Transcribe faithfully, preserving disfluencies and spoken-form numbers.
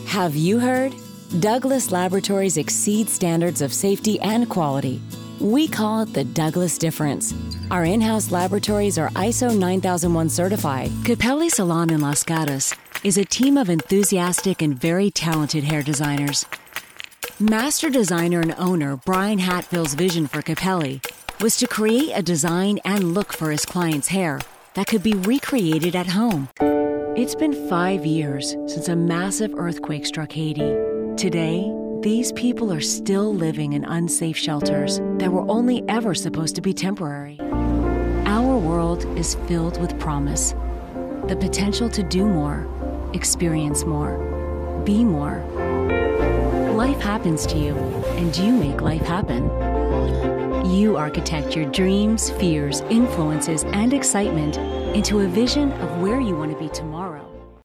Have you heard? Douglas Laboratories exceed standards of safety and quality. We call it the Douglas difference. Our in-house laboratories are I S O nine thousand one certified. Capelli Salon in Los Gatos is a team of enthusiastic and very talented hair designers. Master designer and owner Brian Hatfield's vision for Capelli was to create a design and look for his clients' hair that could be recreated at home. It's been five years since a massive earthquake struck Haiti. Today, these people are still living in unsafe shelters that were only ever supposed to be temporary. Our world is filled with promise, the potential to do more, experience more, be more. Life happens to you, and you make life happen. You architect your dreams, fears, influences, and excitement into a vision of where you want to be tomorrow.